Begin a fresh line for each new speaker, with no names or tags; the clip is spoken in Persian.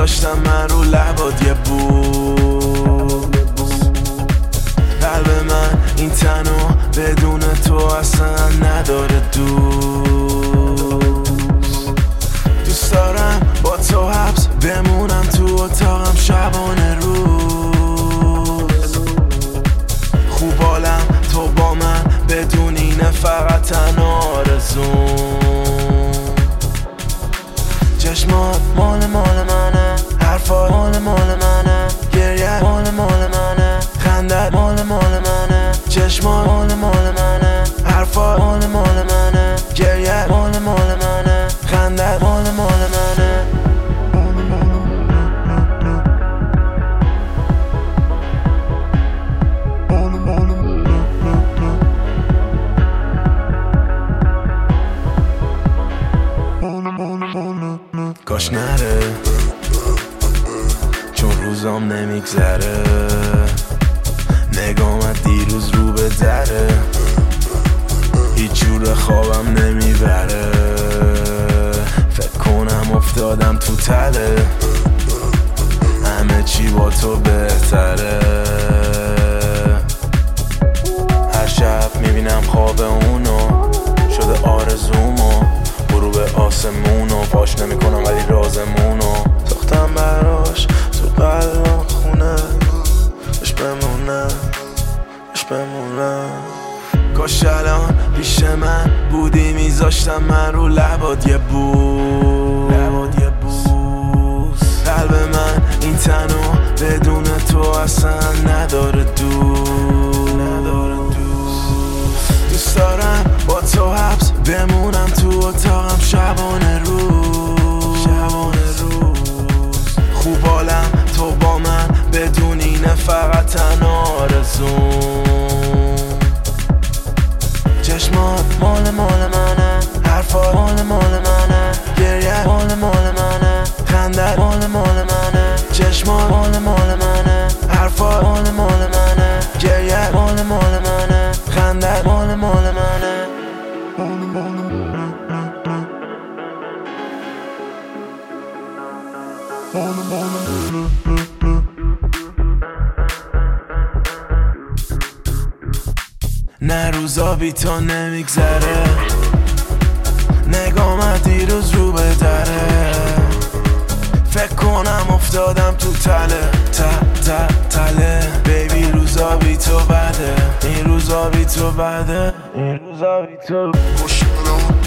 میذاشتم من رو لبات یه بوس. قلب من این تنو بدون تو اصلا نداره دوست دارم با تو حبس بمونم تو اتاقم شبانه روز. خوب حالم تو با من بدون اینه فقط تنها آرزوم. چشمات مال منه، حرفات مال منه، گریه مال منه، خندت مال منه. چشمات مال منه، حرفات مال منه، گریه مال منه، خندت مال منه. کاش نره چون روزام نمیگذره، نگامت دیروز رو به دره، هیچ جور خوابم نمیبره، فکر کنم افتادم تو تله، همه چی با تو بهتره. هر شب میبینم خواب اونو شده آرزومو، برو به آسمونو پاش نمیکنم ولی رازمونو ساختم براش تو قلبم خونه، بش بمونه. کاش الان پیش من بودی میذاشتم من رو لبات یه بوس. قلب من این تنو بدون تو اصلا نداره دوست دارم با تو حبس بمونم تو اتاقم شبانه روز. خوب حالم تو با من بدون اینه فقط تنها آرزوم. چشمات مال منه، حرفات مال منه، گریه مال منه، خندت مال منه. چشمات مال منه، حرفات مال منه، گریه مال منه، خندت مال منه. نه روزا بی تو نمیگذره، نگامت دیروز رو به دره، فکر کنم افتادم تو تله بیبی. روزا بی تو بده، این روزا بی تو بده، این روزا بی تو.